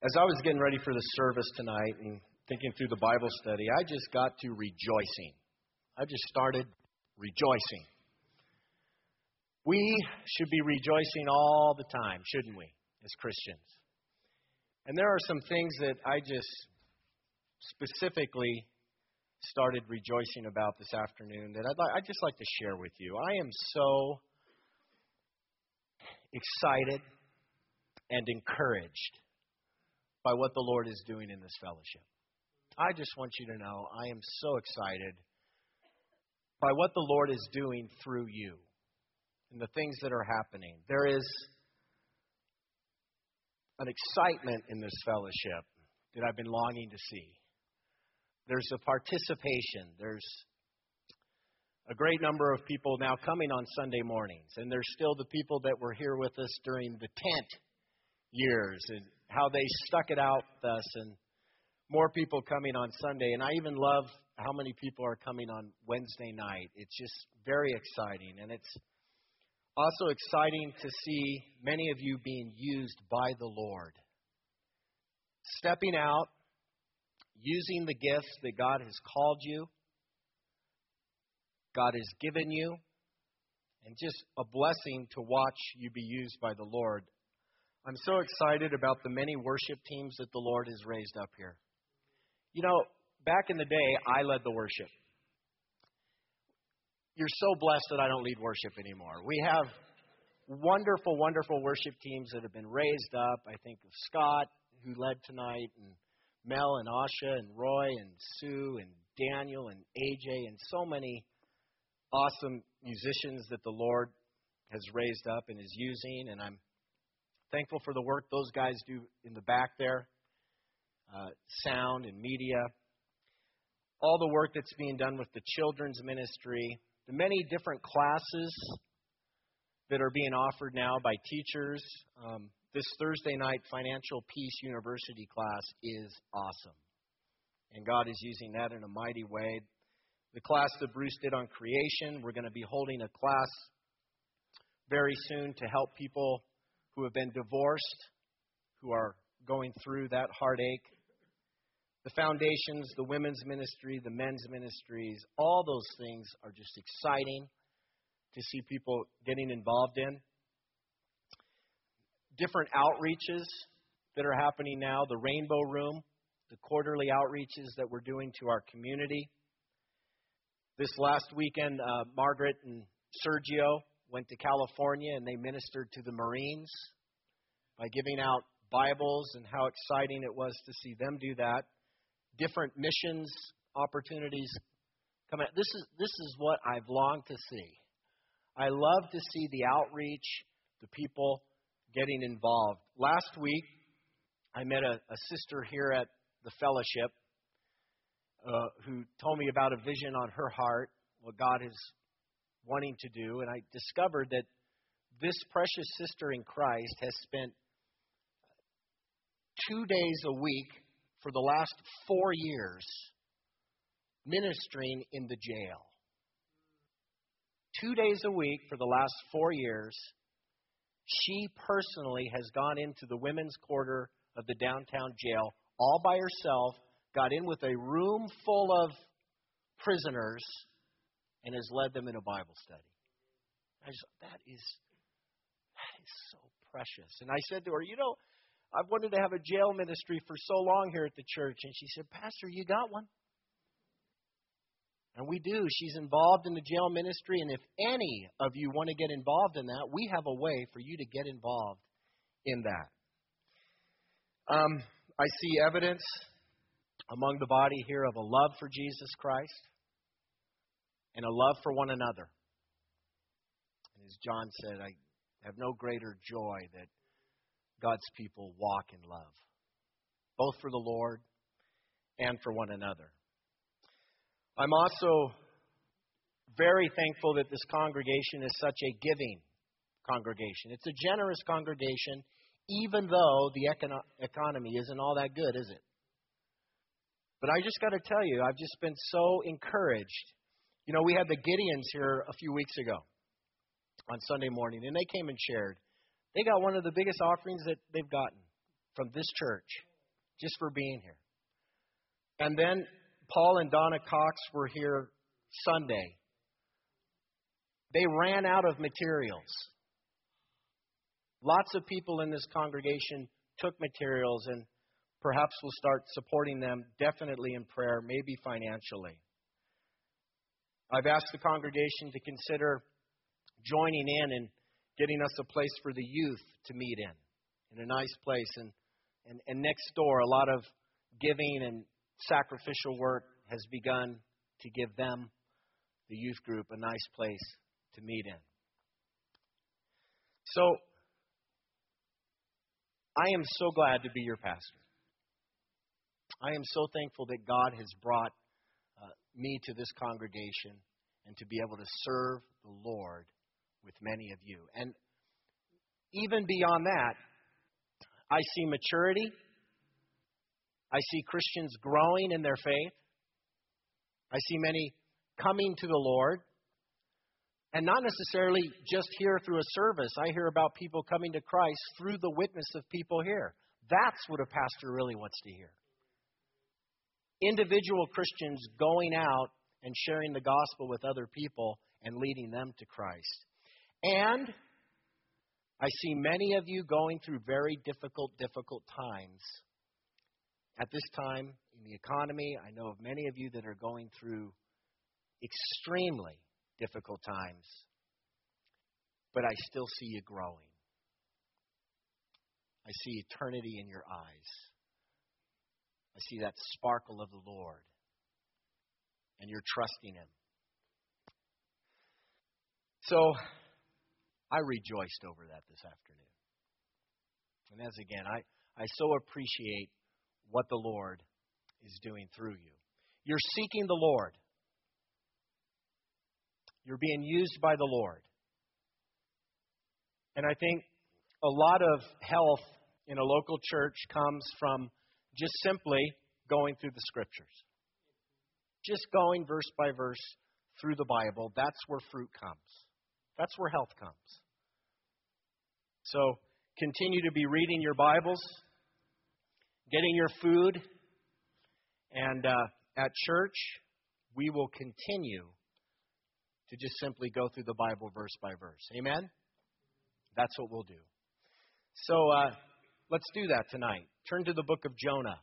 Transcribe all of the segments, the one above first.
As I was getting ready for the service tonight and thinking through the Bible study, I just got to rejoicing. I just started rejoicing. We should be rejoicing all the time, shouldn't we, as Christians? And there are some things that I just specifically started rejoicing about this afternoon that I'd just like to share with you. I am so excited and encouraged by what the Lord is doing in this fellowship. I just want you to know I am so excited by what the Lord is doing through you and the things that are happening. There is an excitement in this fellowship that I've been longing to see. There's a participation. There's a great number of people now coming on Sunday mornings, and there's still the people that were here with us during the tent years and how they stuck it out with us, and more people coming on Sunday. And I even love how many people are coming on Wednesday night. It's just very exciting. And it's also exciting to see many of you being used by the Lord. Stepping out, using the gifts that God has called you, God has given you, and just a blessing to watch you be used by the Lord. I'm so excited about the many worship teams that the Lord has raised up here. You know, back in the day, I led the worship. You're so blessed that I don't lead worship anymore. We have wonderful, wonderful worship teams that have been raised up. I think of Scott, who led tonight, and Mel and Asha and Roy and Sue and Daniel and AJ and so many awesome musicians that the Lord has raised up and is using. And I'm thankful for the work those guys do in the back there, sound and media, all the work that's being done with the children's ministry, the many different classes that are being offered now by teachers. This Thursday night Financial Peace University class is awesome, and God is using that in a mighty way. The class that Bruce did on creation, we're going to be holding a class very soon to help people who have been divorced, who are going through that heartache. The foundations, the women's ministry, the men's ministries, all those things are just exciting to see people getting involved in. Different outreaches that are happening now, the Rainbow Room, the quarterly outreaches that we're doing to our community. This last weekend, Margaret and Sergio went to California and they ministered to the Marines by giving out Bibles, and how exciting it was to see them do that. Different missions opportunities come out. This is what I've longed to see. I love to see the outreach, the people getting involved. Last week, I met a sister here at the fellowship who told me about a vision on her heart, what God is wanting to do. And I discovered that this precious sister in Christ has spent 2 days a week for the last 4 years ministering in the jail. 2 days a week for the last 4 years, she personally has gone into the women's quarter of the downtown jail all by herself, got in with a room full of prisoners, and has led them in a Bible study. That is so precious. And I said to her, you know, I've wanted to have a jail ministry for so long here at the church. And she said, Pastor, you got one? And we do. She's involved in the jail ministry. And if any of you want to get involved in that, we have a way for you to get involved in that. I see evidence among the body here of a love for Jesus Christ and a love for one another. And as John said, I have no greater joy that God's people walk in love, both for the Lord and for one another. I'm also very thankful that this congregation is such a giving congregation. It's a generous congregation, even though the economy isn't all that good, is it? But I just got to tell you, I've just been so encouraged. You know, we had the Gideons here a few weeks ago on Sunday morning, and they came and shared. They got one of the biggest offerings that they've gotten from this church. just for being here. And then Paul and Donna Cox were here Sunday. They ran out of materials. Lots of people in this congregation took materials, and perhaps we'll start supporting them, definitely in prayer, maybe financially. I've asked the congregation to consider joining in and getting us a place for the youth to meet in a nice place. And next door, a lot of giving and sacrificial work has begun to give them, the youth group, a nice place to meet in. So, I am so glad to be your pastor. I am so thankful that God has brought me to this congregation and to be able to serve the Lord with many of you. And even beyond that, I see maturity. I see Christians growing in their faith. I see many coming to the Lord. And not necessarily just here through a service. I hear about people coming to Christ through the witness of people here. That's what a pastor really wants to hear. Individual Christians going out and sharing the gospel with other people and leading them to Christ. And I see many of you going through very difficult times. At this time in the economy, I know of many of you that are going through extremely difficult times. But I still see you growing. I see eternity in your eyes. I see that sparkle of the Lord. And you're trusting Him. So, I rejoiced over that this afternoon. And as again, I so appreciate what the Lord is doing through you. You're seeking the Lord. You're being used by the Lord. And I think a lot of health in a local church comes from just simply going through the Scriptures. Just going verse by verse through the Bible. That's where fruit comes. That's where health comes. So continue to be reading your Bibles, getting your food, and at church, we will continue to just simply go through the Bible verse by verse. Amen? That's what we'll do. So let's do that tonight. Turn to the book of Jonah.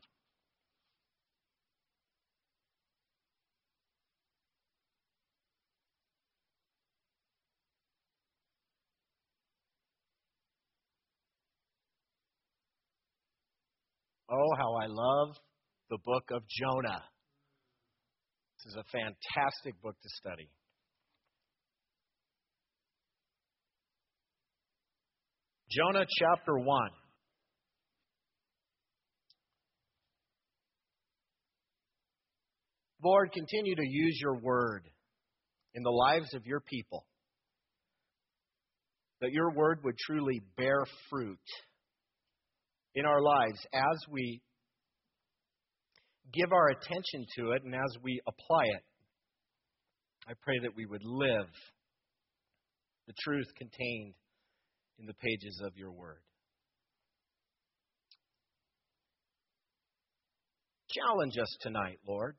Oh, how I love the book of Jonah. This is a fantastic book to study. Jonah chapter 1. Lord, continue to use your word in the lives of your people. That your word would truly bear fruit in our lives as we give our attention to it and as we apply it. I pray that we would live the truth contained in the pages of your word. Challenge us tonight, Lord.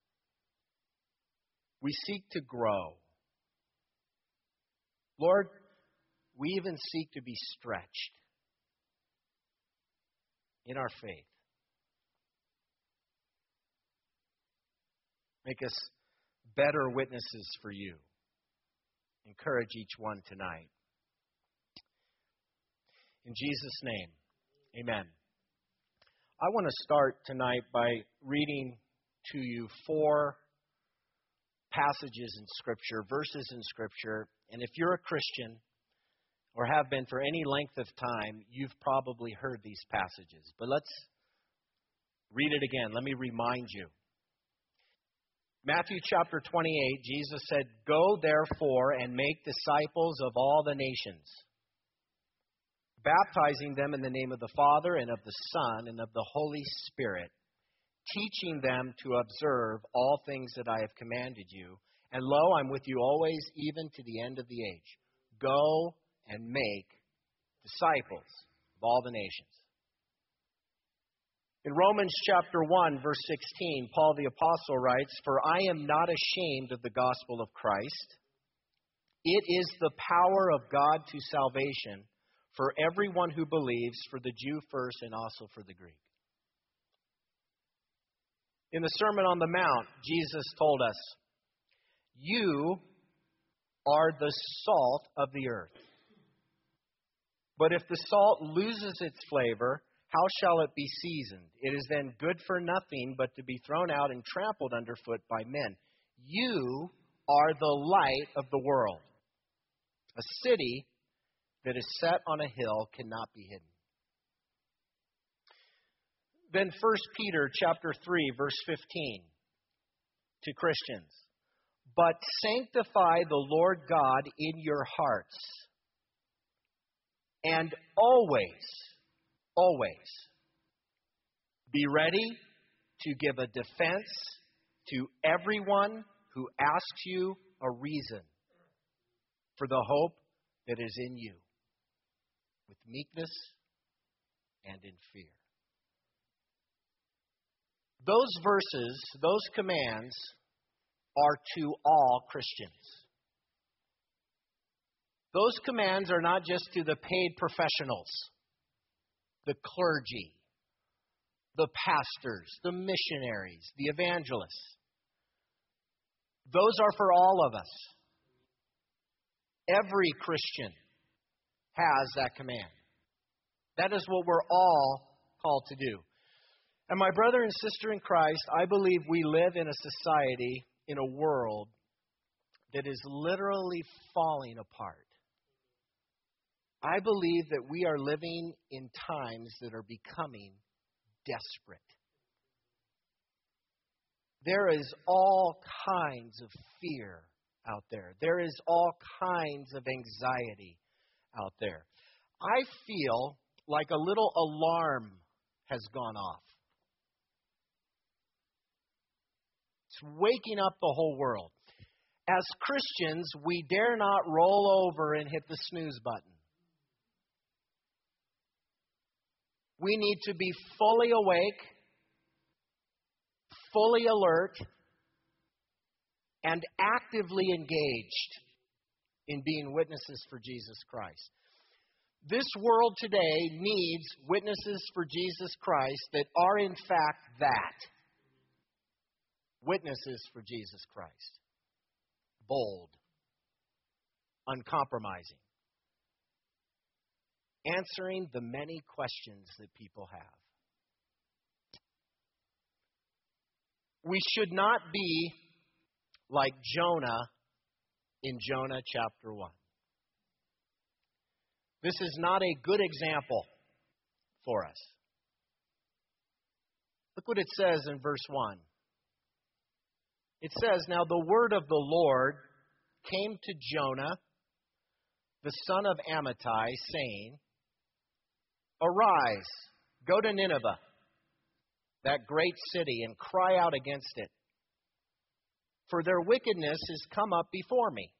We seek to grow. Lord, we even seek to be stretched in our faith. Make us better witnesses for you. Encourage each one tonight. In Jesus' name, amen. I want to start tonight by reading to you 4 passages in Scripture, verses in Scripture. And if you're a Christian or have been for any length of time, you've probably heard these passages. But let's read it again. Let me remind you. Matthew chapter 28, Jesus said, "Go therefore and make disciples of all the nations, baptizing them in the name of the Father and of the Son and of the Holy Spirit, teaching them to observe all things that I have commanded you. And lo, I'm with you always, even to the end of the age. Go and make disciples of all the nations." In Romans chapter 1, verse 16, Paul the Apostle writes, "For I am not ashamed of the gospel of Christ. It is the power of God to salvation for everyone who believes, for the Jew first and also for the Greek." In the Sermon on the Mount, Jesus told us, "You are the salt of the earth. But if the salt loses its flavor, how shall it be seasoned? It is then good for nothing but to be thrown out and trampled underfoot by men. You are the light of the world. A city that is set on a hill cannot be hidden." Then 1 Peter chapter 3, verse 15 to Christians. "But sanctify the Lord God in your hearts, and always be ready to give a defense to everyone who asks you a reason for the hope that is in you, with meekness and in fear." Those verses, those commands, are to all Christians. Those commands are not just to the paid professionals, the clergy, the pastors, the missionaries, the evangelists. Those are for all of us. Every Christian has that command. That is what we're all called to do. And my brother and sister in Christ, I believe we live in a society, in a world that is literally falling apart. I believe that we are living in times that are becoming desperate. There is all kinds of fear out there. There is all kinds of anxiety out there. I feel like a little alarm has gone off. It's waking up the whole world. As Christians, we dare not roll over and hit the snooze button. We need to be fully awake, fully alert, and actively engaged in being witnesses for Jesus Christ. This world today needs witnesses for Jesus Christ that are in fact that. Witnesses for Jesus Christ. Bold. Uncompromising. Answering the many questions that people have. We should not be like Jonah in Jonah chapter 1. This is not a good example for us. Look what it says in verse 1. It says, "Now the word of the Lord came to Jonah, the son of Amittai, saying, Arise, go to Nineveh, that great city, and cry out against it. For their wickedness has come up before me."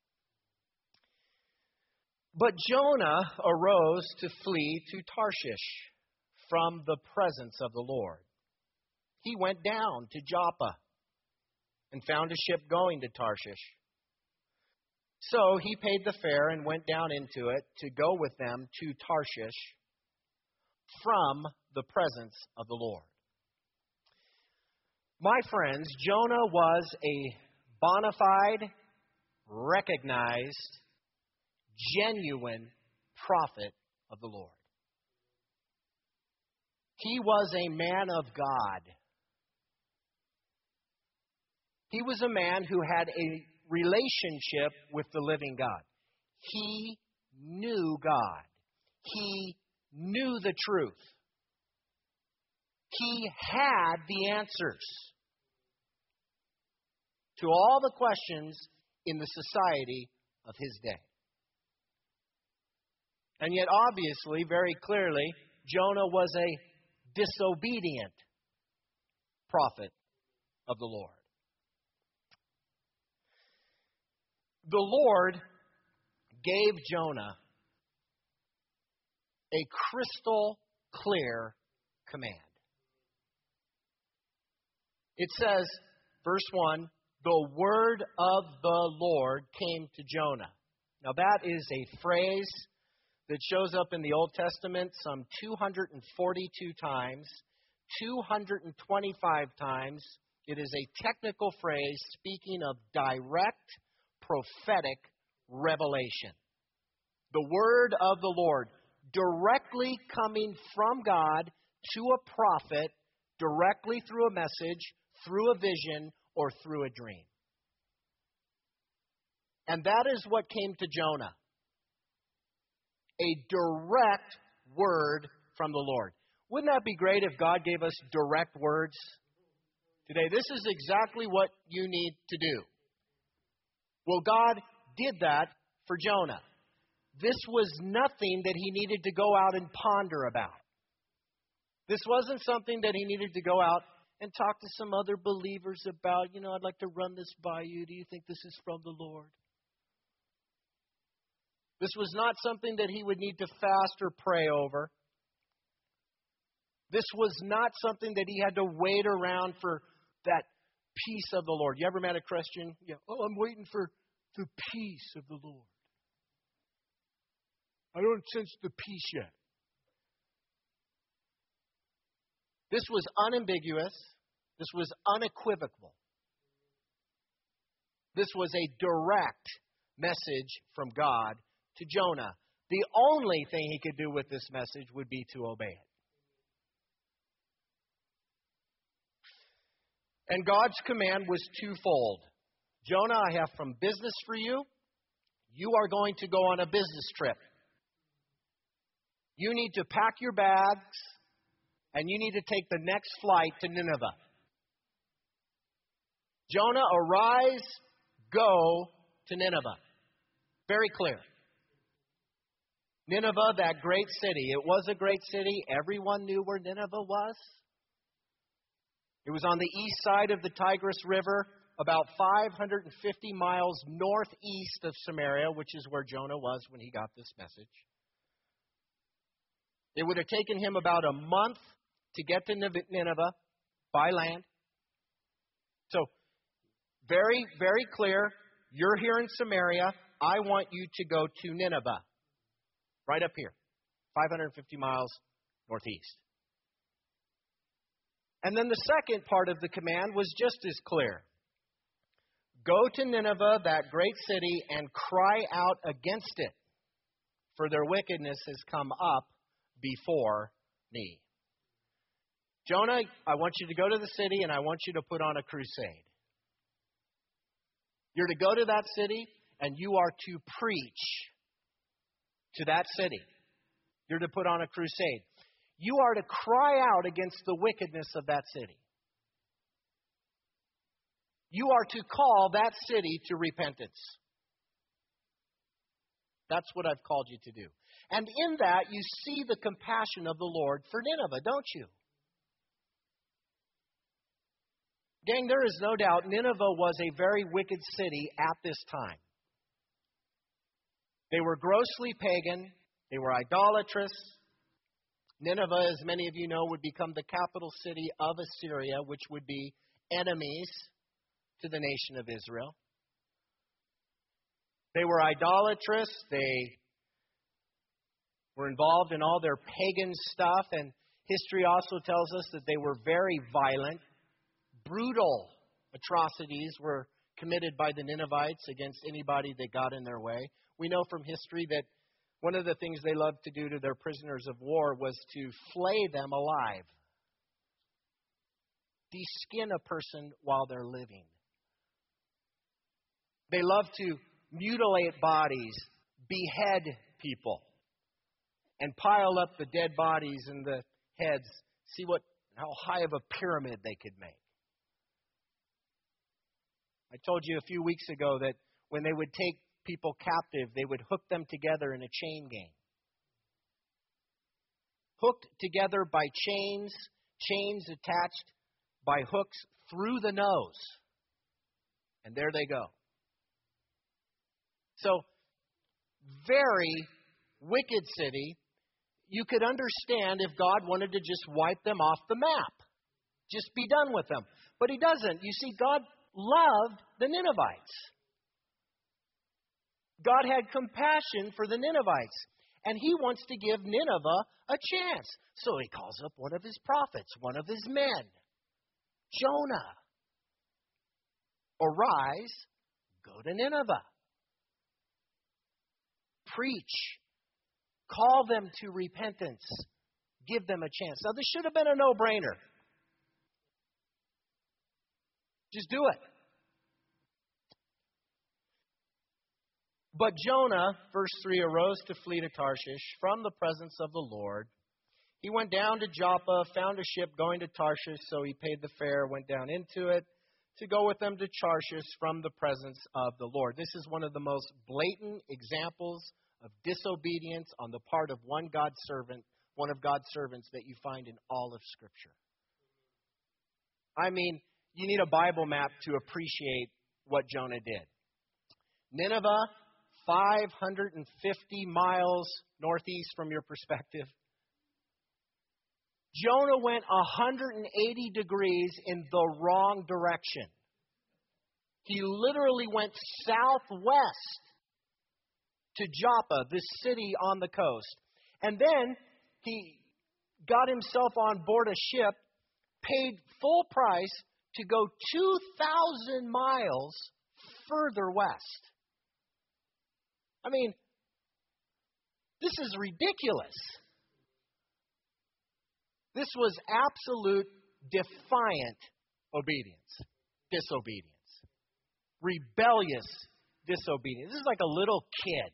But Jonah arose to flee to Tarshish from the presence of the Lord. He went down to Joppa and found a ship going to Tarshish. So he paid the fare and went down into it to go with them to Tarshish from the presence of the Lord. My friends, Jonah was a bona fide, recognized, genuine prophet of the Lord. He was a man of God. He was a man who had a relationship with the living God. He knew God. He knew the truth. He had the answers to all the questions in the society of his day. And yet, obviously, very clearly, Jonah was a disobedient prophet of the Lord. The Lord gave Jonah a crystal clear command. It says, verse 1, the word of the Lord came to Jonah. Now that is a phrase that shows up in the Old Testament some 242 times, 225 times. It is a technical phrase speaking of direct prophetic revelation. The word of the Lord directly coming from God to a prophet, directly through a message, through a vision, or through a dream. And that is what came to Jonah. A direct word from the Lord. Wouldn't that be great if God gave us direct words today? This is exactly what you need to do. Well, God did that for Jonah. This was nothing that he needed to go out and ponder about. This wasn't something that he needed to go out and talk to some other believers about. I'd like to run this by you. Do you think this is from the Lord? This was not something that he would need to fast or pray over. This was not something that he had to wait around for that peace of the Lord. You ever met a Christian? Yeah. Oh, I'm waiting for the peace of the Lord. I don't sense the peace yet. This was unambiguous. This was unequivocal. This was a direct message from God to Jonah. The only thing he could do with this message would be to obey it. And God's command was twofold. Jonah, I have some business for you. You are going to go on a business trip. You need to pack your bags, and you need to take the next flight to Nineveh. Jonah, arise, go to Nineveh. Very clear. Nineveh, that great city. It was a great city. Everyone knew where Nineveh was. It was on the east side of the Tigris River, about 550 miles northeast of Samaria, which is where Jonah was when he got this message. It would have taken him about a month to get to Nineveh by land. So, very, very clear. You're here in Samaria. I want you to go to Nineveh. Right up here. 550 miles northeast. And then the second part of the command was just as clear. Go to Nineveh, that great city, and cry out against it, for their wickedness has come up before me. Jonah, I want you to go to the city and I want you to put on a crusade. You're to go to that city and you are to preach to that city. You're to put on a crusade. You are to cry out against the wickedness of that city. You are to call that city to repentance. That's what I've called you to do. And in that, you see the compassion of the Lord for Nineveh, don't you? Gang, there is no doubt Nineveh was a very wicked city at this time. They were grossly pagan. They were idolatrous. Nineveh, as many of you know, would become the capital city of Assyria, which would be enemies to the nation of Israel. They were idolatrous. They were involved in all their pagan stuff. And history also tells us that they were very violent. Brutal atrocities were committed by the Ninevites against anybody that got in their way. We know from history that one of the things they loved to do to their prisoners of war was to flay them alive. De-skin a person while they're living. They loved to mutilate bodies, behead people, and pile up the dead bodies and the heads, see how high of a pyramid they could make. I told you a few weeks ago that when they would take people captive, they would hook them together in a chain gang. Hooked together by chains attached by hooks through the nose. And there they go. So, very wicked city. You could understand if God wanted to just wipe them off the map. just be done with them. But he doesn't. You see, God loved the Ninevites. God had compassion for the Ninevites. And he wants to give Nineveh a chance. So he calls up one of his prophets, one of his men, Jonah. Arise, go to Nineveh. Preach. Call them to repentance. Give them a chance. Now, this should have been a no-brainer. Just do it. But Jonah, verse 3, arose to flee to Tarshish from the presence of the Lord. He went down to Joppa, found a ship going to Tarshish, so he paid the fare, went down into it to go with them to Tarshish from the presence of the Lord. This is one of the most blatant examples of disobedience on the part of one of God's servants that you find in all of Scripture. I mean, you need a Bible map to appreciate what Jonah did. Nineveh, 550 miles northeast from your perspective. Jonah went 180 degrees in the wrong direction. He literally went southwest to Joppa, this city on the coast. And then he got himself on board a ship, paid full price to go 2,000 miles further west. I mean, this is ridiculous. This was absolute defiant disobedience, rebellious disobedience. This is like a little kid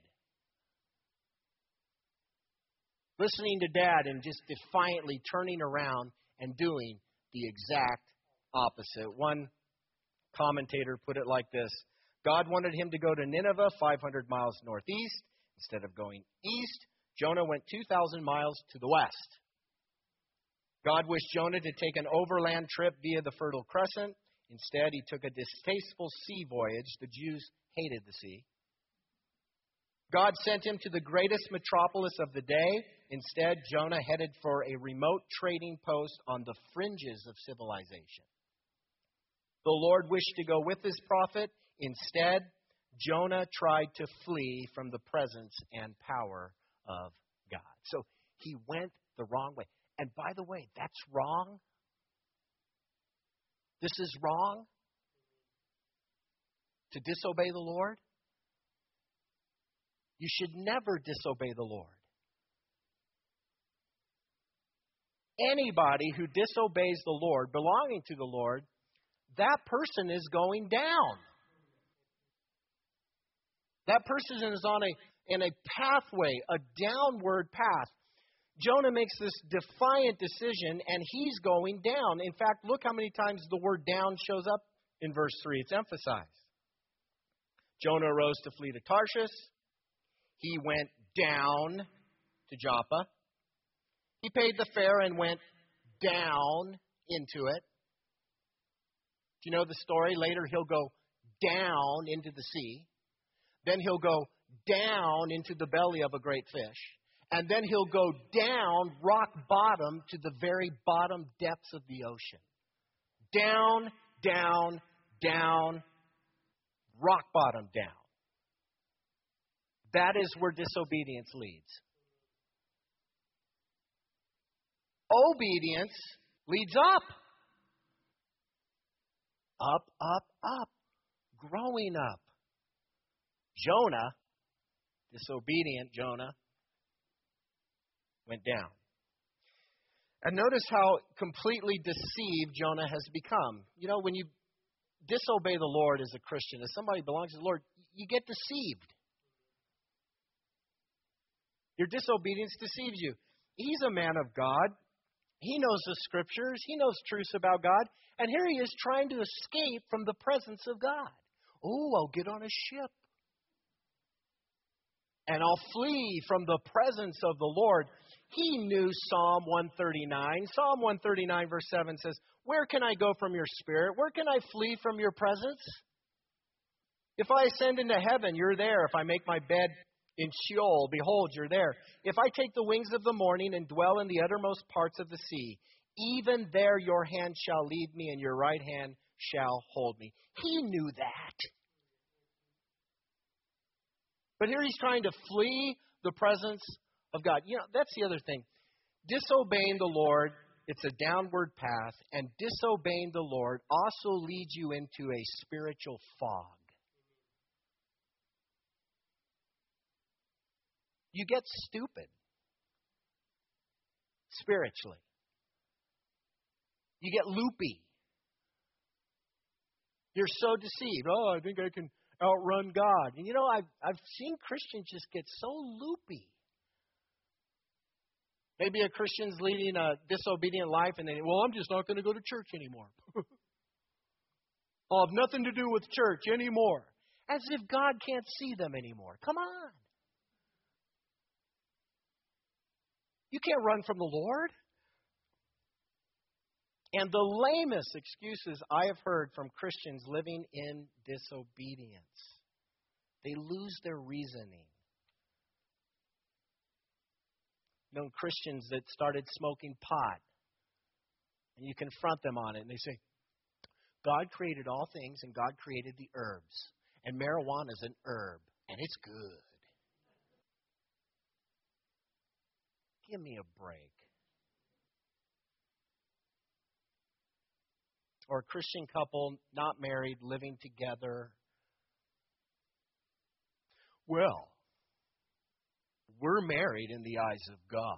listening to dad and just defiantly turning around and doing the exact opposite. One commentator put it like this: God wanted him to go to Nineveh, 500 miles northeast. Instead of going east, Jonah went 2,000 miles to the west. God wished Jonah to take an overland trip via the Fertile Crescent. Instead, he took a distasteful sea voyage. The Jews hated the sea. God sent him to the greatest metropolis of the day. Instead, Jonah headed for a remote trading post on the fringes of civilization. The Lord wished to go with his prophet. Instead, Jonah tried to flee from the presence and power of God. So he went the wrong way. And by the way, that's wrong. This is wrong. To disobey the Lord. You should never disobey the Lord. Anybody who disobeys the Lord, belonging to the Lord, that person is going down. That person is in a pathway, a downward path. Jonah makes this defiant decision, and he's going down. In fact, look how many times the word down shows up in verse 3. It's emphasized. Jonah arose to flee to Tarshish. He went down to Joppa. He paid the fare and went down into it. Do you know the story? Later he'll go down into the sea. Then he'll go down into the belly of a great fish. And then he'll go down rock bottom to the very bottom depths of the ocean. Down, down, down, rock bottom down. That is where disobedience leads. Obedience leads up. Up, up, up. Growing up. Jonah, disobedient Jonah, went down. And notice how completely deceived Jonah has become. You know, when you disobey the Lord as a Christian, as somebody who belongs to the Lord, you get deceived. Your disobedience deceives you. He's a man of God. He knows the Scriptures. He knows truths about God. And here he is trying to escape from the presence of God. Oh, I'll get on a ship. And I'll flee from the presence of the Lord. He knew Psalm 139. Psalm 139 verse 7 says, where can I go from your spirit? Where can I flee from your presence? If I ascend into heaven, you're there. If I make my bed in Sheol, behold, you're there. If I take the wings of the morning and dwell in the uttermost parts of the sea, even there your hand shall lead me, and your right hand shall hold me. He knew that. But here he's trying to flee the presence of God. You know, that's the other thing. Disobeying the Lord, it's a downward path, and disobeying the Lord also leads you into a spiritual fog. You get stupid spiritually. You get loopy. You're so deceived. Oh, I think I can outrun God. And you know, I've seen Christians just get so loopy. Maybe a Christian's leading a disobedient life and well, I'm just not going to go to church anymore. I'll have nothing to do with church anymore. As if God can't see them anymore. Come on. You can't run from the Lord. And the lamest excuses I have heard from Christians living in disobedience. They lose their reasoning. Known Christians that started smoking pot. And you confront them on it. And they say, God created all things and God created the herbs. And marijuana is an herb. And it's good. Give me a break. Or a Christian couple, not married, living together. Well, we're married in the eyes of God.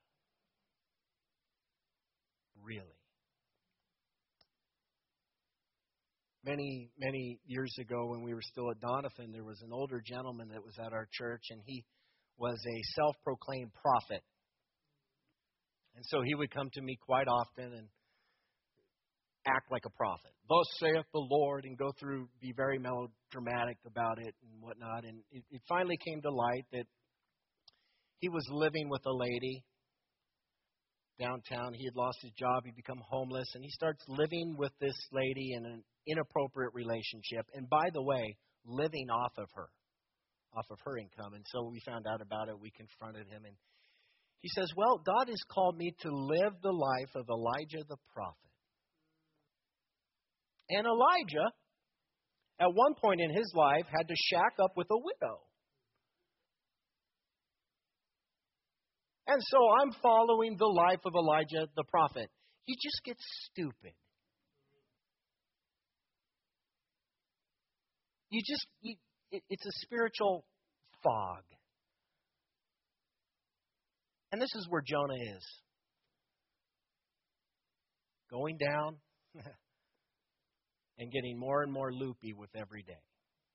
Really? Many years ago when we were still at Doniphan, there was an older gentleman that was at our church, and he was a self-proclaimed prophet. And so he would come to me quite often and act like a prophet. Thus saith the Lord, and go through, be very melodramatic about it and whatnot. And it finally came to light that he was living with a lady downtown. He had lost his job. He'd become homeless. And he starts living with this lady in an inappropriate relationship. And by the way, living off of her income. And so we found out about it. We confronted him. And he says, well, God has called me to live the life of Elijah the prophet. And Elijah, at one point in his life, had to shack up with a widow. And so I'm following the life of Elijah the prophet. You just get stupid. It's a spiritual fog. And this is where Jonah is. Going down and getting more and more loopy with every day.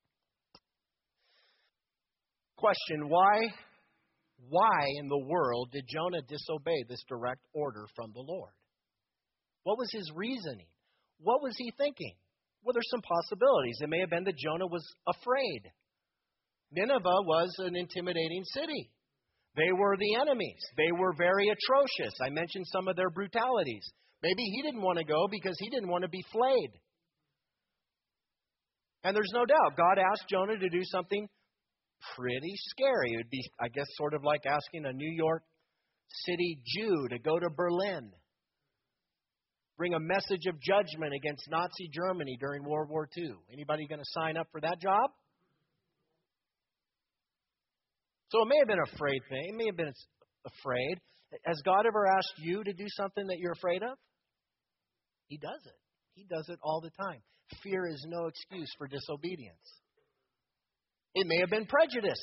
Question, why in the world did Jonah disobey this direct order from the Lord? What was his reasoning? What was he thinking? Well, there's some possibilities. It may have been that Jonah was afraid. Nineveh was an intimidating city. They were the enemies. They were very atrocious. I mentioned some of their brutalities. Maybe he didn't want to go because he didn't want to be flayed. And there's no doubt, God asked Jonah to do something pretty scary. It would be, I guess, sort of like asking a New York City Jew to go to Berlin. Bring a message of judgment against Nazi Germany during World War II. Anybody going to sign up for that job? So it may have been an afraid thing. It may have been afraid. Has God ever asked you to do something that you're afraid of? He does it. He does it all the time. Fear is no excuse for disobedience. It may have been prejudice.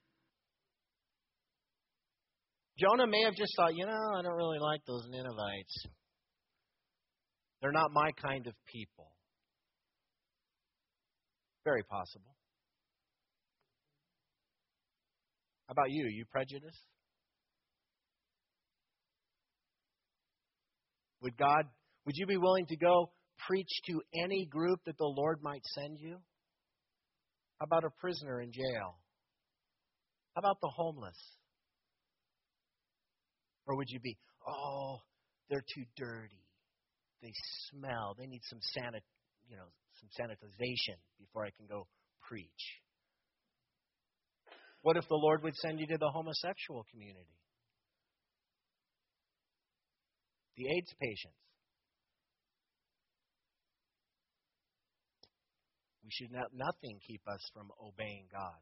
Jonah may have just thought, I don't really like those Ninevites. They're not my kind of people. Very possible. How about you? You prejudiced? Would you be willing to go preach to any group that the Lord might send you? How about a prisoner in jail? How about the homeless? Or would you be, they're too dirty. They smell. They need some sanitization before I can go preach. What if the Lord would send you to the homosexual community? the AIDS patients. We should let nothing keep us from obeying God.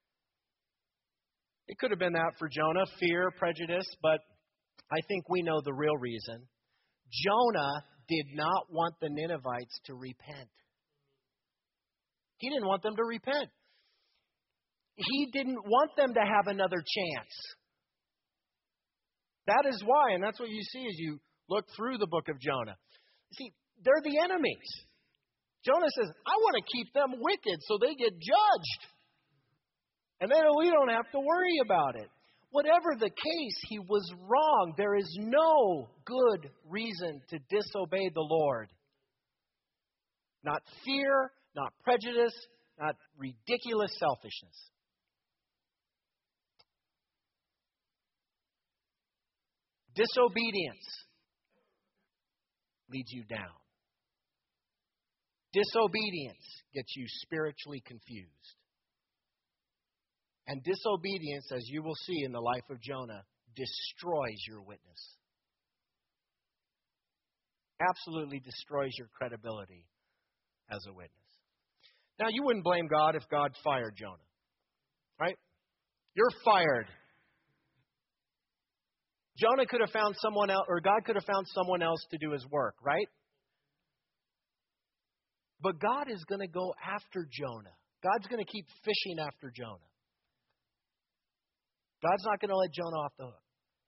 It could have been that for Jonah, fear, prejudice, but I think we know the real reason. Jonah did not want the Ninevites to repent. He didn't want them to repent. He didn't want them to have another chance. That is why, and that's what you see as you look through the book of Jonah. See, they're the enemies. Jonah says, I want to keep them wicked so they get judged. And then we don't have to worry about it. Whatever the case, he was wrong. There is no good reason to disobey the Lord. Not fear, not prejudice, not ridiculous selfishness. Disobedience leads you down. Disobedience gets you spiritually confused. And disobedience, as you will see in the life of Jonah, destroys your witness. Absolutely destroys your credibility as a witness. Now, you wouldn't blame God if God fired Jonah, right? You're fired. Jonah could have found someone else, or God could have found someone else to do his work, right? But God is going to go after Jonah. God's going to keep fishing after Jonah. God's not going to let Jonah off the hook.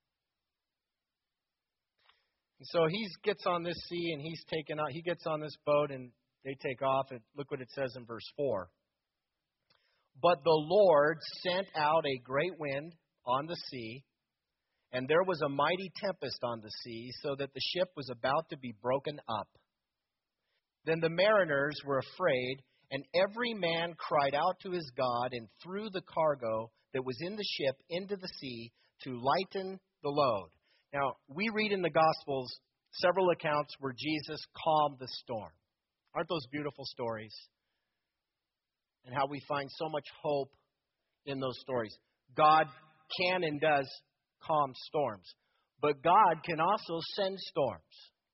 And so he gets on this sea and he's taken out. He gets on this boat and they take off. And look what it says in verse 4. But the Lord sent out a great wind on the sea, and there was a mighty tempest on the sea, so that the ship was about to be broken up. Then the mariners were afraid, and every man cried out to his God and threw the cargo that was in the ship into the sea to lighten the load. Now, we read in the Gospels several accounts where Jesus calmed the storm. Aren't those beautiful stories? And how we find so much hope in those stories. God can and does calm storms. But God can also send storms.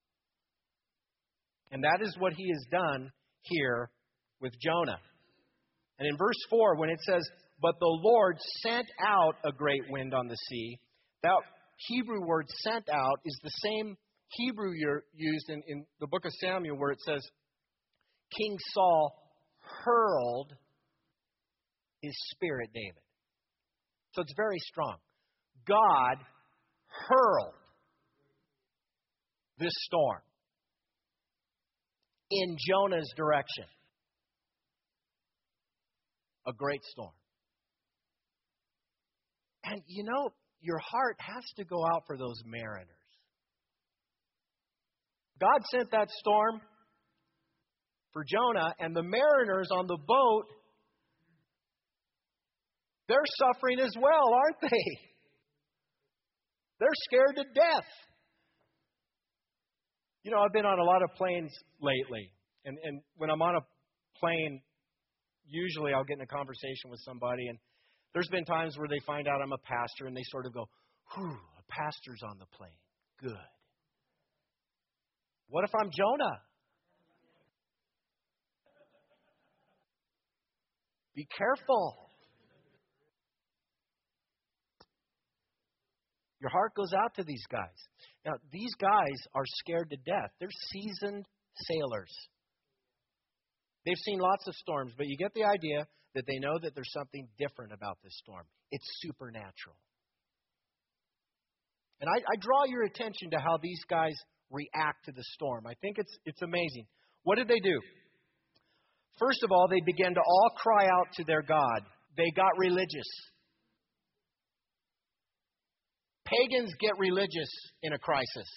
And that is what he has done here with Jonah. And in verse 4, when it says, but the Lord sent out a great wind on the sea, that Hebrew word sent out is the same Hebrew used in the book of Samuel where it says, King Saul hurled his spirit, David. So it's very strong. God hurled this storm in Jonah's direction. A great storm. And you know, your heart has to go out for those mariners. God sent that storm for Jonah, and the mariners on the boat, they're suffering as well, aren't they? They're scared to death. You know, I've been on a lot of planes lately, and when I'm on a plane, usually I'll get in a conversation with somebody, and there's been times where they find out I'm a pastor, and they sort of go, whew, a pastor's on the plane. Good. What if I'm Jonah? Be careful. Your heart goes out to these guys. Now, these guys are scared to death. They're seasoned sailors. They've seen lots of storms, but you get the idea that they know that there's something different about this storm. It's supernatural. And I draw your attention to how these guys react to the storm. I think it's amazing. What did they do? First of all, they began to all cry out to their God. They got religious. Pagans get religious in a crisis.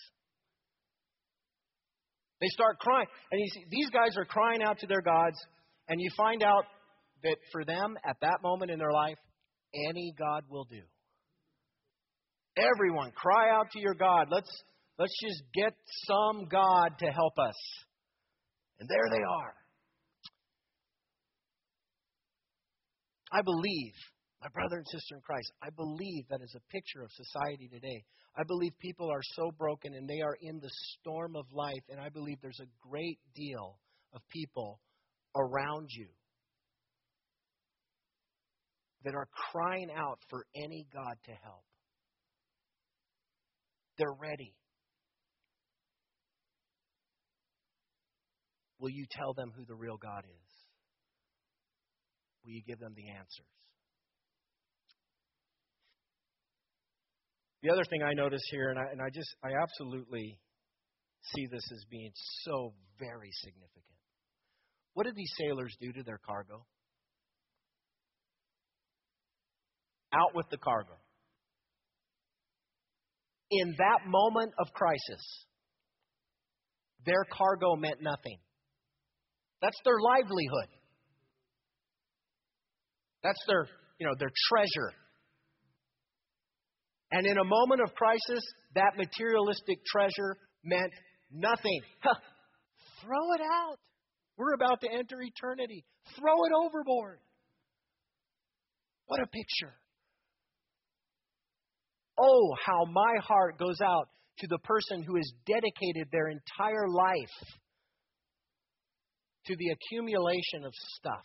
They start crying. And you see, these guys are crying out to their gods, and you find out that for them, at that moment in their life, any God will do. Everyone, cry out to your God. Let's just get some God to help us. And there they are. I believe My brother and sister in Christ, I believe that is a picture of society today. I believe people are so broken and they are in the storm of life, and I believe there's a great deal of people around you that are crying out for any God to help. They're ready. Will you tell them who the real God is? Will you give them the answers? The other thing I notice here, and I absolutely see this as being so very significant. What did these sailors do to their cargo? Out with the cargo. In that moment of crisis, their cargo meant nothing. That's their livelihood. That's their treasure. And in a moment of crisis, that materialistic treasure meant nothing. Throw it out. We're about to enter eternity. Throw it overboard. What a picture. Oh, how my heart goes out to the person who has dedicated their entire life to the accumulation of stuff.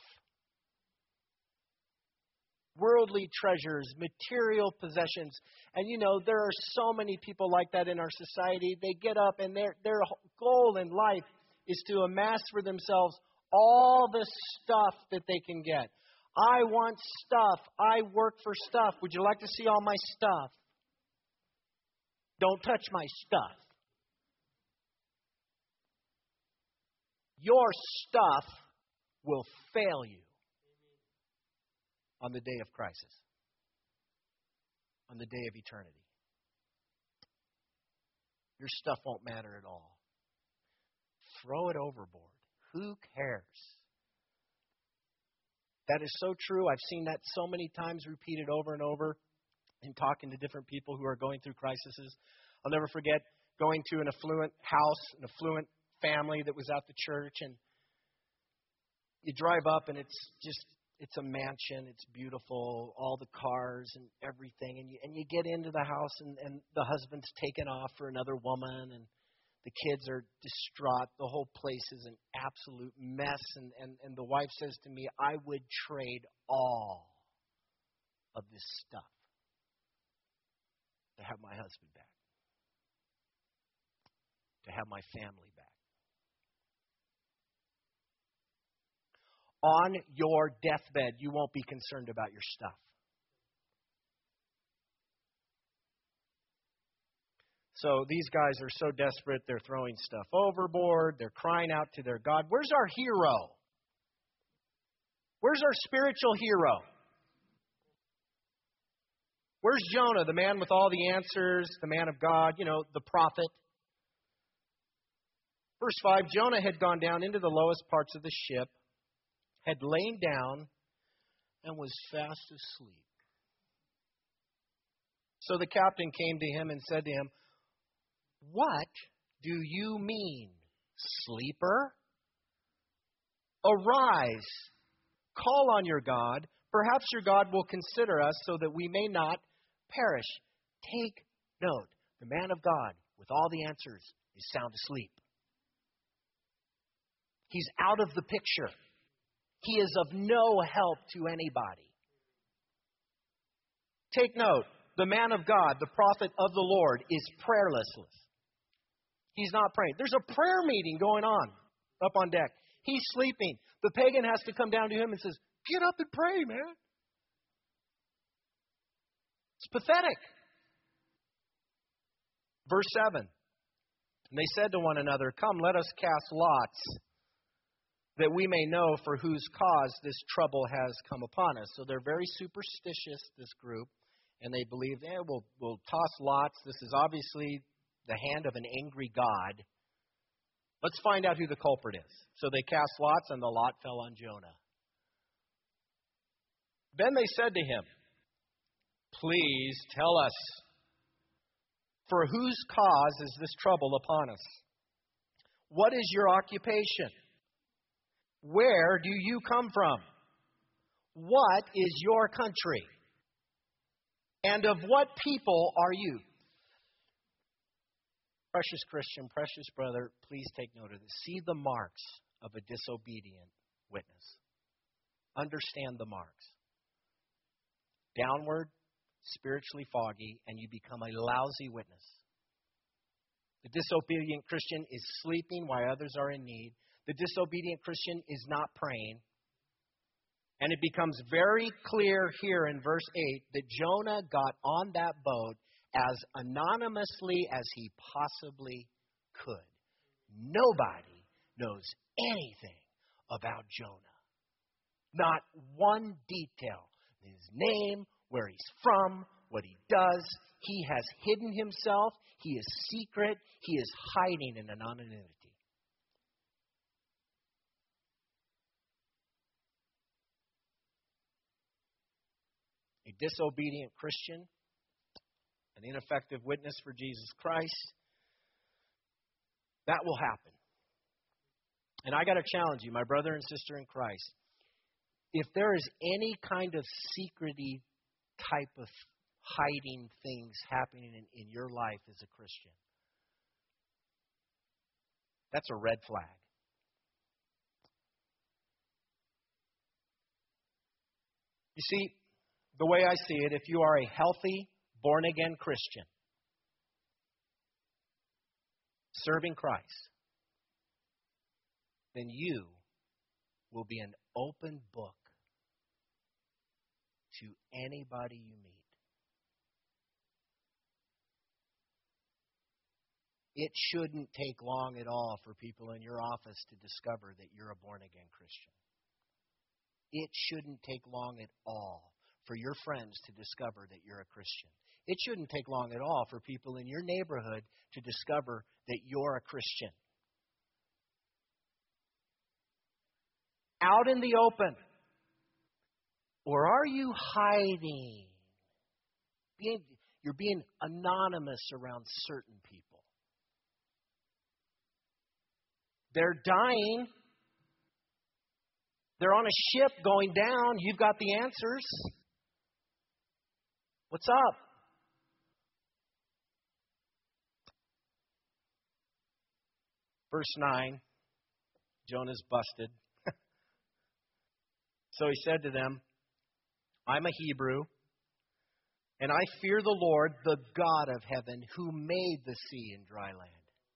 Worldly treasures, material possessions. And there are so many people like that in our society. They get up and their goal in life is to amass for themselves all the stuff that they can get. I want stuff. I work for stuff. Would you like to see all my stuff? Don't touch my stuff. Your stuff will fail you on the day of crisis, on the day of eternity. Your stuff won't matter at all. Throw it overboard. Who cares? That is so true. I've seen that so many times repeated over and over in talking to different people who are going through crises. I'll never forget going to an affluent house, an affluent family that was at the church, and you drive up and it's a mansion, it's beautiful, all the cars and everything, and you get into the house and the husband's taken off for another woman, and the kids are distraught. The whole place is an absolute mess, and the wife says to me, I would trade all of this stuff to have my husband back, to have my family back. On your deathbed, you won't be concerned about your stuff. So these guys are so desperate, they're throwing stuff overboard. They're crying out to their God. Where's our hero? Where's our spiritual hero? Where's Jonah, the man with all the answers, the man of God, the prophet? Verse 5, Jonah had gone down into the lowest parts of the ship, had lain down, and was fast asleep. So the captain came to him and said to him, What do you mean, sleeper? Arise, call on your God. Perhaps your God will consider us so that we may not perish. Take note, the man of God with all the answers is sound asleep. He's out of the picture. He is of no help to anybody. Take note, the man of God, the prophet of the Lord, is prayerless. He's not praying. There's a prayer meeting going on up on deck. He's sleeping. The pagan has to come down to him and says, get up and pray, man. It's pathetic. Verse 7. And they said to one another, Come, let us cast lots, that we may know for whose cause this trouble has come upon us. So they're very superstitious, this group, and they believe, we'll toss lots. This is obviously the hand of an angry God. Let's find out who the culprit is. So they cast lots, and the lot fell on Jonah. Then they said to him, Please tell us, for whose cause is this trouble upon us? What is your occupation? Where do you come from? What is your country? And of what people are you? Precious Christian, precious brother, please take note of this. See the marks of a disobedient witness. Understand the marks. Downward, spiritually foggy, and you become a lousy witness. The disobedient Christian is sleeping while others are in need. The disobedient Christian is not praying. And it becomes very clear here in verse 8 that Jonah got on that boat as anonymously as he possibly could. Nobody knows anything about Jonah. Not one detail. His name, where he's from, what he does. He has hidden himself. He is secret. He is hiding in anonymity. A disobedient Christian, an ineffective witness for Jesus Christ, that will happen. And I got to challenge you, my brother and sister in Christ, if there is any kind of secrety type of hiding things happening in your life as a Christian, that's a red flag. You see, the way I see it, if you are a healthy, born-again Christian, serving Christ, then you will be an open book to anybody you meet. It shouldn't take long at all for people in your office to discover that you're a born-again Christian. It shouldn't take long at all for your friends to discover that you're a Christian. It shouldn't take long at all for people in your neighborhood to discover that you're a Christian. Out in the open. Or are you hiding? You're being anonymous around certain people. They're dying. They're on a ship going down. You've got the answers. What's up? Verse 9, Jonah's busted. So he said to them, I'm a Hebrew, and I fear the Lord, the God of heaven, who made the sea and dry land.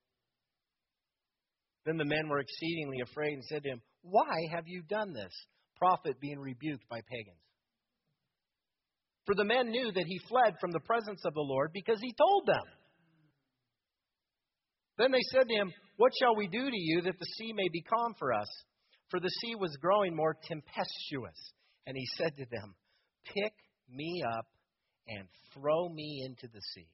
Then the men were exceedingly afraid and said to him, why have you done this? Prophet being rebuked by pagans. For the men knew that he fled from the presence of the Lord because he told them. Then they said to him, what shall we do to you that the sea may be calm for us? For the sea was growing more tempestuous. And he said to them, pick me up and throw me into the sea.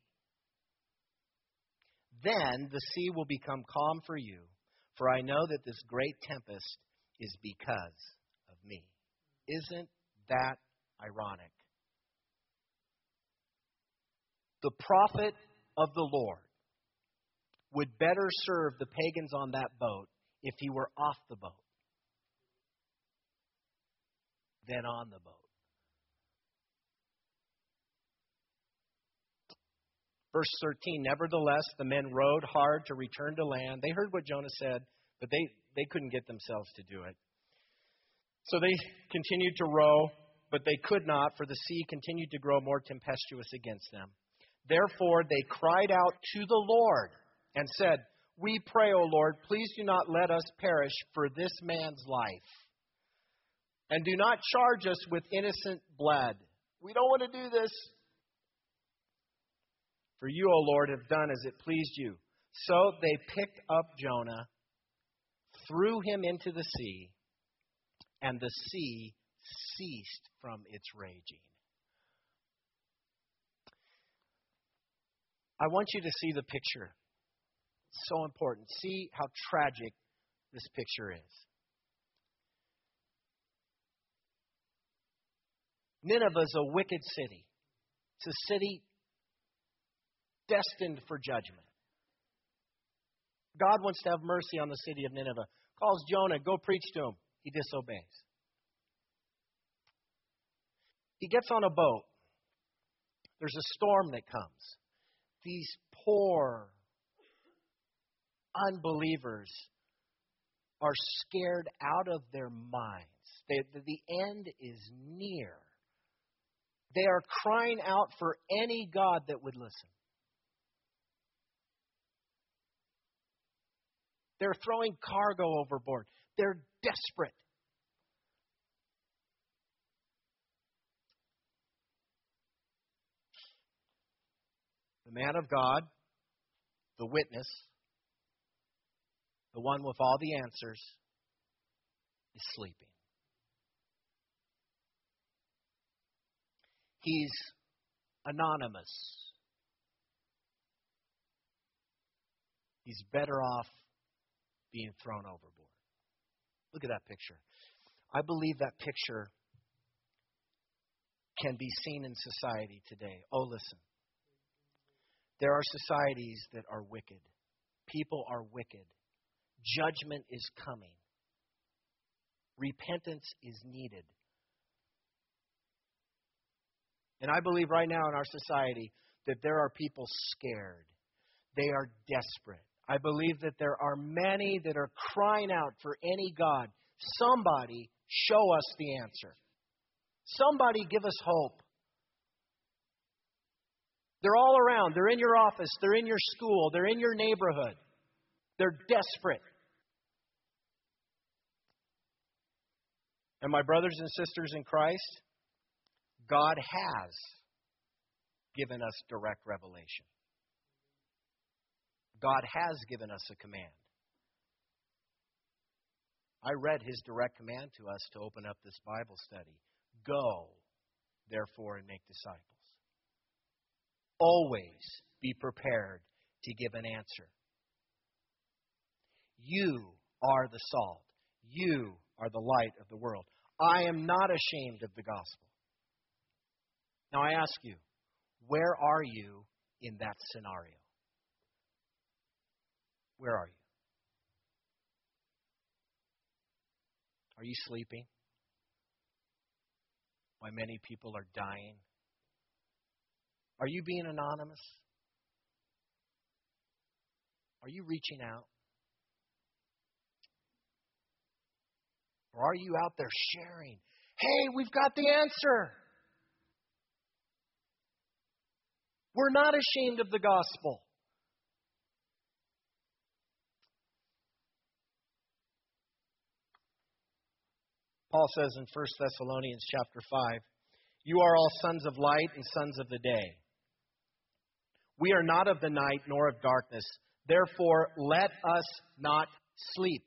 Then the sea will become calm for you, for I know that this great tempest is because of me. Isn't that ironic? The prophet of the Lord would better serve the pagans on that boat if he were off the boat than on the boat. Verse 13, nevertheless, the men rowed hard to return to land. They heard what Jonah said, but they couldn't get themselves to do it. So they continued to row, but they could not, for the sea continued to grow more tempestuous against them. Therefore, they cried out to the Lord and said, we pray, O Lord, please do not let us perish for this man's life. And do not charge us with innocent blood. We don't want to do this. For you, O Lord, have done as it pleased you. So they picked up Jonah, threw him into the sea, and the sea ceased from its raging. I want you to see the picture. It's so important. See how tragic this picture is. Nineveh is a wicked city. It's a city destined for judgment. God wants to have mercy on the city of Nineveh. Calls Jonah, go preach to him. He disobeys. He gets on a boat. There's a storm that comes. These poor unbelievers are scared out of their minds. The end is near. They are crying out for any God that would listen. They're throwing cargo overboard. They're desperate. The man of God, the witness, the one with all the answers, is sleeping. He's anonymous. He's better off being thrown overboard. Look at that picture. I believe that picture can be seen in society today. Oh, listen. There are societies that are wicked. People are wicked. Judgment is coming. Repentance is needed. And I believe right now in our society that there are people scared. They are desperate. I believe that there are many that are crying out for any God. Somebody show us the answer. Somebody give us hope. They're all around. They're in your office. They're in your school. They're in your neighborhood. They're desperate. And my brothers and sisters in Christ, God has given us direct revelation. God has given us a command. I read His direct command to us to open up this Bible study. Go, therefore, and make disciples. Always be prepared to give an answer. You are the salt. You are the light of the world. I am not ashamed of the gospel. Now I ask you, where are you in that scenario? Where are you? Are you sleeping? Why many people are dying? Are you being anonymous? Are you reaching out? Or are you out there sharing? Hey, we've got the answer. We're not ashamed of the gospel. Paul says in 1 Thessalonians chapter 5, you are all sons of light and sons of the day. We are not of the night nor of darkness. Therefore, let us not sleep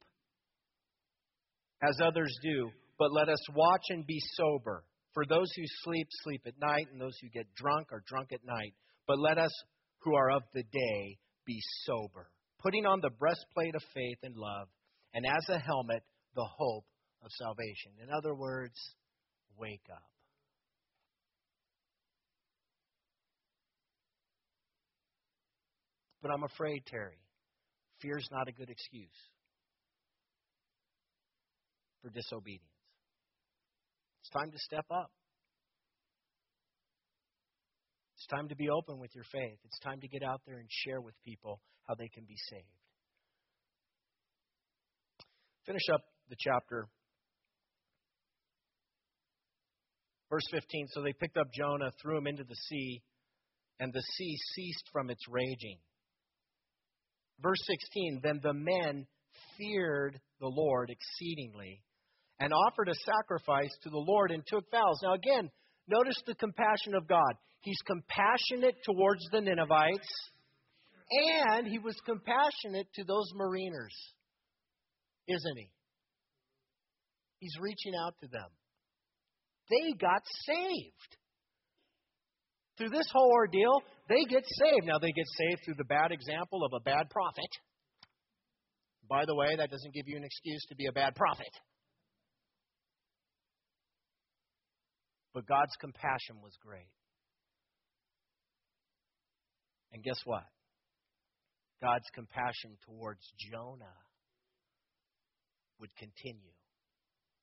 as others do, but let us watch and be sober. For those who sleep, sleep at night, and those who get drunk are drunk at night. But let us who are of the day be sober, putting on the breastplate of faith and love, and as a helmet, the hope of salvation. In other words, wake up. But I'm afraid, Terry, fear's not a good excuse for disobedience. It's time to step up. It's time to be open with your faith. It's time to get out there and share with people how they can be saved. Finish up the chapter. Verse 15, so they picked up Jonah, threw him into the sea, and the sea ceased from its raging. Verse 16, then the men feared the Lord exceedingly and offered a sacrifice to the Lord and took vows. Now again, notice the compassion of God. He's compassionate towards the Ninevites, and He was compassionate to those mariners, isn't He? He's reaching out to them. They got saved. Through this whole ordeal, they get saved. Now, they get saved through the bad example of a bad prophet. By the way, that doesn't give you an excuse to be a bad prophet. But God's compassion was great. And guess what? God's compassion towards Jonah would continue.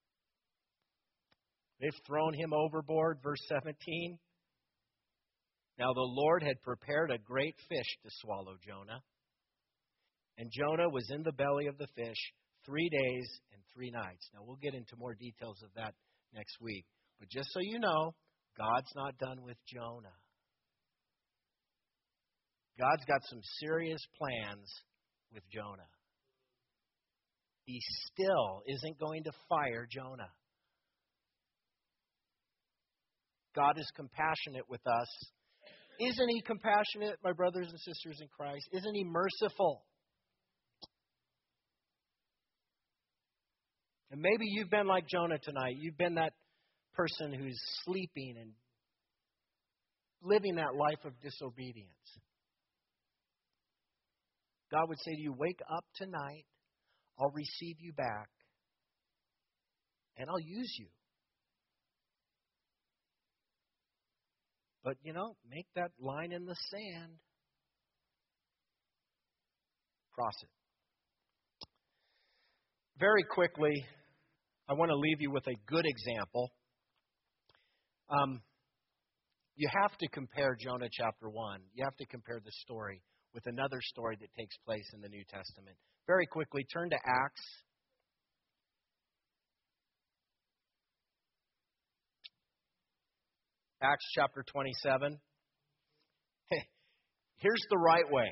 They've thrown him overboard, verse 17. Now the Lord had prepared a great fish to swallow Jonah. And Jonah was in the belly of the fish 3 days and 3 nights. Now we'll get into more details of that next week. But just so you know, God's not done with Jonah. God's got some serious plans with Jonah. He still isn't going to fire Jonah. God is compassionate with us. Isn't He compassionate, my brothers and sisters in Christ? Isn't He merciful? And maybe you've been like Jonah tonight. You've been that person who's sleeping and living that life of disobedience. God would say to you, wake up tonight. I'll receive you back. And I'll use you. But, make that line in the sand. Cross it. Very quickly, I want to leave you with a good example. You have to compare Jonah chapter 1. You have to compare the story with another story that takes place in the New Testament. Very quickly, turn to Acts. Acts chapter 27. Hey, here's the right way.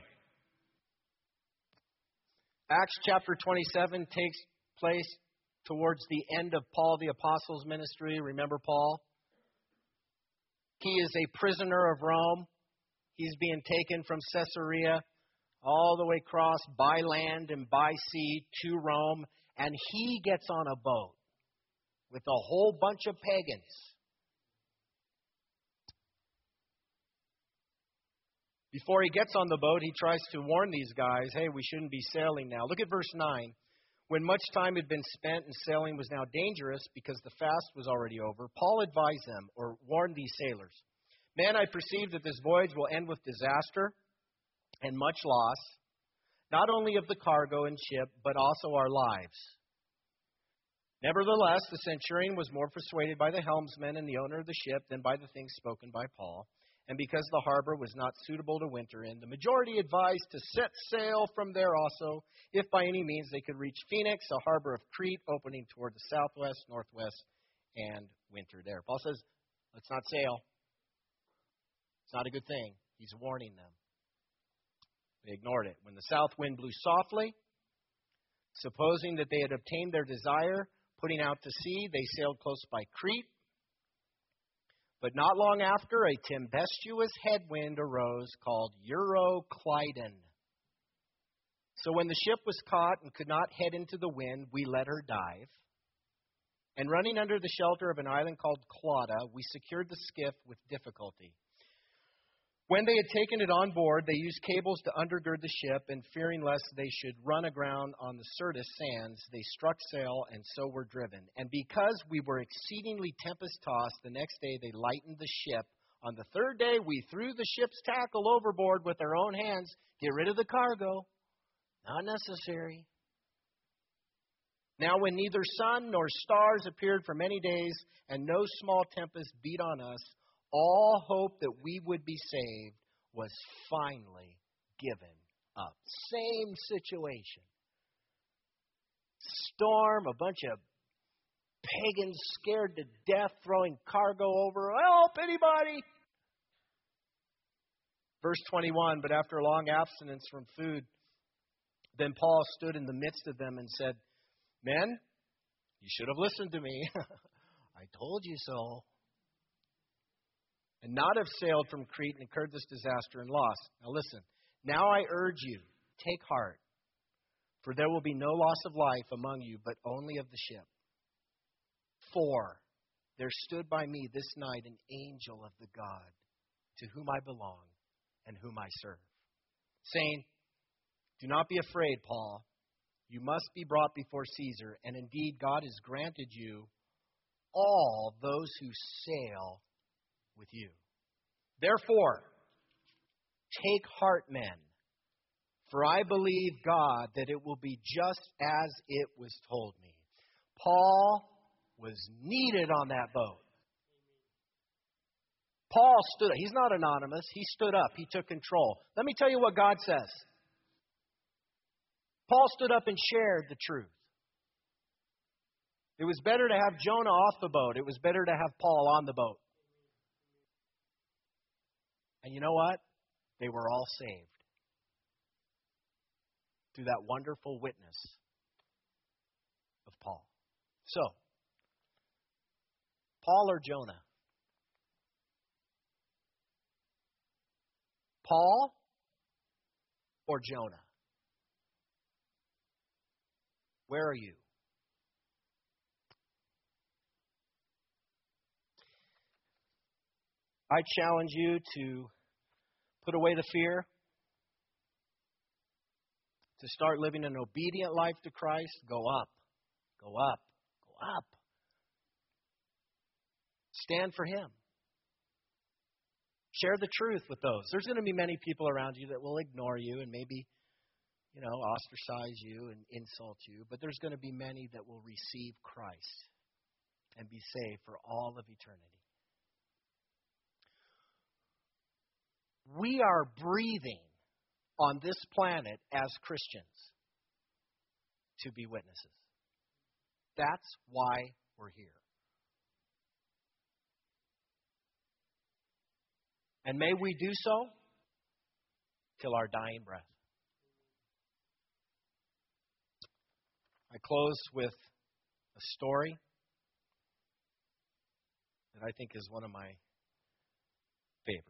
Acts chapter 27 takes place towards the end of Paul the Apostle's ministry. Remember Paul? He is a prisoner of Rome. He's being taken from Caesarea all the way across by land and by sea to Rome. And he gets on a boat with a whole bunch of pagans. Before he gets on the boat, he tries to warn these guys, hey, we shouldn't be sailing now. Look at verse 9. When much time had been spent and sailing was now dangerous because the fast was already over, Paul advised them, or warned these sailors, "Men, I perceive that this voyage will end with disaster and much loss, not only of the cargo and ship, but also our lives." Nevertheless, the centurion was more persuaded by the helmsman and the owner of the ship than by the things spoken by Paul. And because the harbor was not suitable to winter in, the majority advised to set sail from there also, if by any means they could reach Phoenix, a harbor of Crete opening toward the southwest, northwest, and winter there. Paul says, let's not sail. It's not a good thing. He's warning them. They ignored it. When the south wind blew softly, supposing that they had obtained their desire, putting out to sea, they sailed close by Crete. But not long after, a tempestuous headwind arose called Euroclydon. So when the ship was caught and could not head into the wind, we let her dive. And running under the shelter of an island called Clauda, we secured the skiff with difficulty. When they had taken it on board, they used cables to undergird the ship, and fearing lest they should run aground on the Syrtis sands, they struck sail and so were driven. And because we were exceedingly tempest-tossed, the next day they lightened the ship. On the third day, we threw the ship's tackle overboard with our own hands. Get rid of the cargo. Not necessary. Now when neither sun nor stars appeared for many days, and no small tempest beat on us, all hope that we would be saved was finally given up. Same situation. Storm, a bunch of pagans scared to death, throwing cargo over. Help, anybody! Verse 21, but after a long abstinence from food, then Paul stood in the midst of them and said, "Men, you should have listened to me. I told you so. And not have sailed from Crete and incurred this disaster and loss." Now listen, now I urge you, take heart, for there will be no loss of life among you, but only of the ship. For there stood by me this night an angel of the God, to whom I belong and whom I serve, saying, "Do not be afraid, Paul. You must be brought before Caesar, and indeed God has granted you all those who sail with you. Therefore, take heart, men, for I believe God that it will be just as it was told me." Paul was needed on that boat. Paul stood up. He's not anonymous. He stood up. He took control. Let me tell you what God says. Paul stood up and shared the truth. It was better to have Jonah off the boat. It was better to have Paul on the boat. And you know what? They were all saved through that wonderful witness of Paul. So, Paul or Jonah? Paul or Jonah? Where are you? I challenge you to put away the fear, to start living an obedient life to Christ. Go up, go up, go up. Stand for Him. Share the truth with those. There's going to be many people around you that will ignore you and maybe, ostracize you and insult you. But there's going to be many that will receive Christ and be saved for all of eternity. We are breathing on this planet as Christians to be witnesses. That's why we're here. And may we do so till our dying breath. I close with a story that I think is one of my favorites.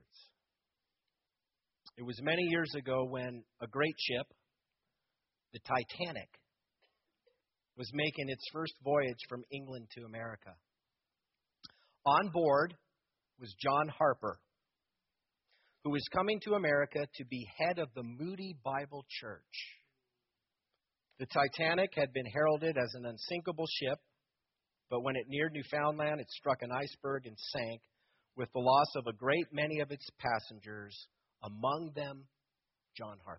It was many years ago when a great ship, the Titanic, was making its first voyage from England to America. On board was John Harper, who was coming to America to be head of the Moody Bible Church. The Titanic had been heralded as an unsinkable ship, but when it neared Newfoundland, it struck an iceberg and sank, with the loss of a great many of its passengers, among them John Harper.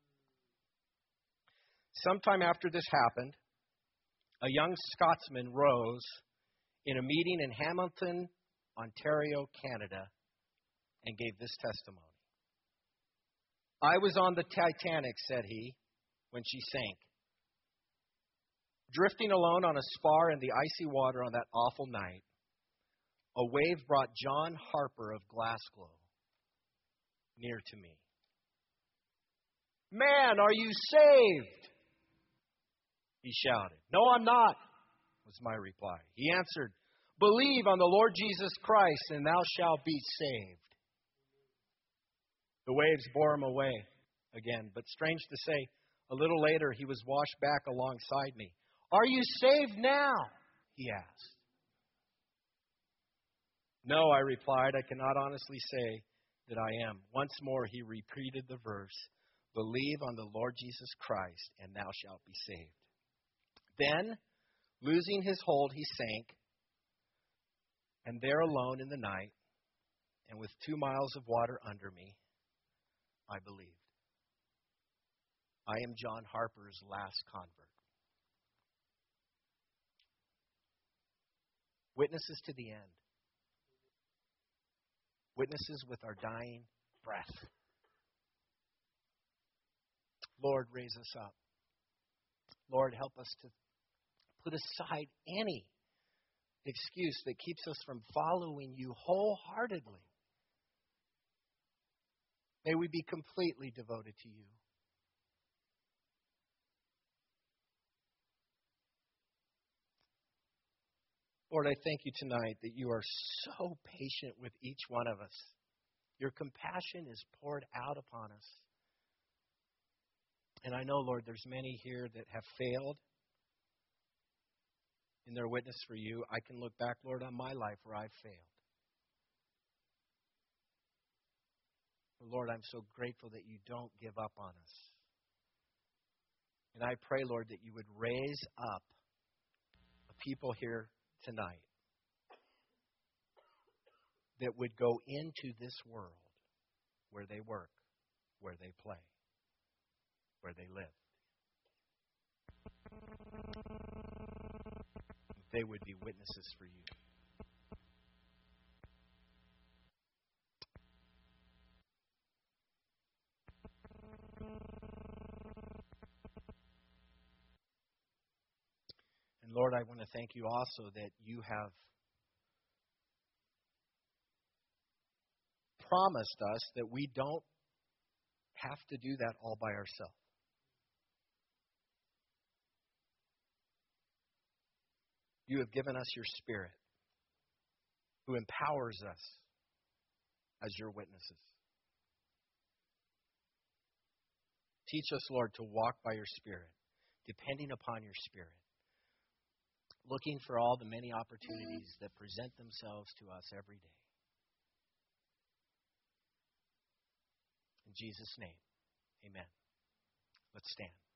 Sometime after this happened, a young Scotsman rose in a meeting in Hamilton, Ontario, Canada, and gave this testimony. I was on the Titanic, said he, when she sank. Drifting alone on a spar in the icy water on that awful night, a wave brought John Harper of Glasgow near to me. Man, are you saved? He shouted. No, I'm not, was my reply. He answered, believe on the Lord Jesus Christ, and thou shalt be saved. The waves bore him away again, but strange to say, a little later he was washed back alongside me. Are you saved now? He asked. No, I replied, I cannot honestly say that I am. Once more he repeated the verse, believe on the Lord Jesus Christ, and thou shalt be saved. Then, losing his hold, he sank, and there alone in the night, and with 2 miles of water under me, I believed. I am John Harper's last convert. Witnesses to the end. Witnesses with our dying breath. Lord, raise us up. Lord, help us to put aside any excuse that keeps us from following you wholeheartedly. May we be completely devoted to you. Lord, I thank you tonight that you are so patient with each one of us. Your compassion is poured out upon us. And I know, Lord, there's many here that have failed in their witness for you. I can look back, Lord, on my life where I've failed. Lord, I'm so grateful that you don't give up on us. And I pray, Lord, that you would raise up a people here tonight that would go into this world where they work, where they play, where they live. They would be witnesses for you. Lord, I want to thank you also that you have promised us that we don't have to do that all by ourselves. You have given us your Spirit who empowers us as your witnesses. Teach us, Lord, to walk by your Spirit, depending upon your Spirit, looking for all the many opportunities that present themselves to us every day. In Jesus' name, amen. Let's stand.